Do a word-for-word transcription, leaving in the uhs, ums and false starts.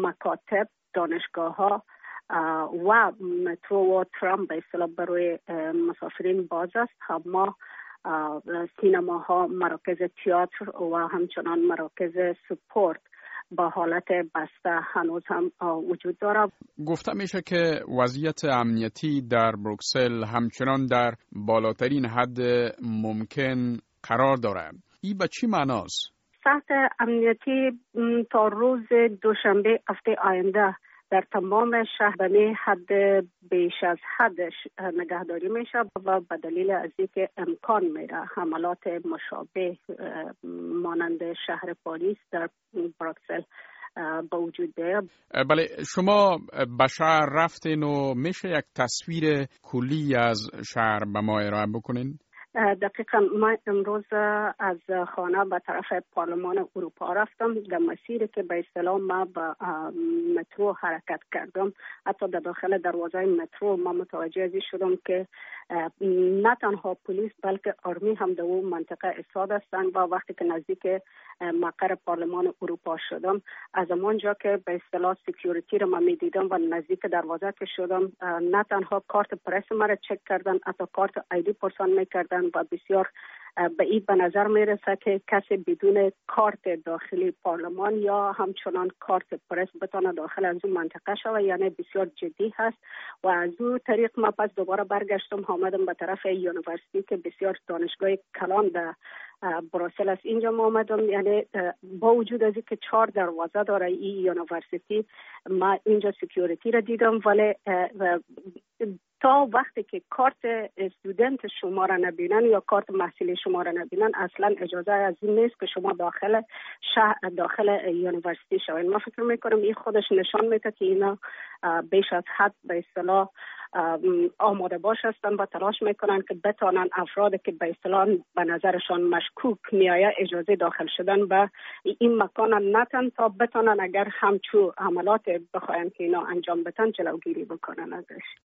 مکاتب، دانشگاه ها و مترو و ترام به اصطلاح برای مسافرین باز است. اما سینماها، مراکز تئاتر و همچنان مراکز سپورت با حالت بسته هنوز هم وجود دارد. گفته میشه که وضعیت امنیتی در بروکسل همچنان در بالاترین حد ممکن قرار دارد. این به چی معناست؟ سطح امنیتی تا روز دوشنبه هفته آینده در تمام شهر به حد بیش از حدش نگهداری میشه و به دلیل از اینکه امکان میره حملات مشابه مانند شهر پاریس در بروکسل با وجود بیاد. بله، شما به شهر رفتین و میشه یک تصویر کلی از شهر به ما ارائه بکنین؟ دقیقا من امروز از خانه به طرف پارلمان اروپا رفتم. در مسیری که به اصطلاح ما به مترو حرکت کردم، حتی در داخل دروازه مترو ما متوجه ازی شدم که نه تنها پلیس بلکه آرمی هم در اون منطقه ایستاده هستند و وقتی که نزدیک مقر پارلمان اروپا شدم، از همانجا که به اصطلاح سکیوریتی رو من میدیدم و نزدیک دروازه که شدم، نه تنها کارت پرس مرا چک کردن، حتی کارت آیدی پرسان میکردن و بسیار به این به نظر میرسه که کسی بدون کارت داخلی پارلمان یا همچنان کارت پرس بتونه داخل از اون منطقه شود، یعنی بسیار جدی هست. و از اون طریق ما پس دوباره برگشتم آمدم به طرف یونیورسیتی که بسیار دانشگاه کلان در بروکسل است. اینجا ما آمدم، یعنی با وجود از اینکه چهار دروازه داره این یونیورسیتی، ما اینجا سکیوریتی را دیدم، ولی تا وقتی که کارت استودنت شما را نبینن یا کارت محصولی شما را نبینن اصلا اجازه از این نیست که شما داخل شهر داخل یونیورسیتی شوید. ما فکر میکنم این خودش نشان میده که اینا بیش از حد به اصطلاح آماده باش هستن و تلاش میکنن که بتانن افرادی که به اصطلاح به نظرشان مشکوک میآید اجازه داخل شدن به این مکان نتن تا بتانن اگر همچو عملات بخواین که اینا انجام بدن جلوگیری بکنن ازش.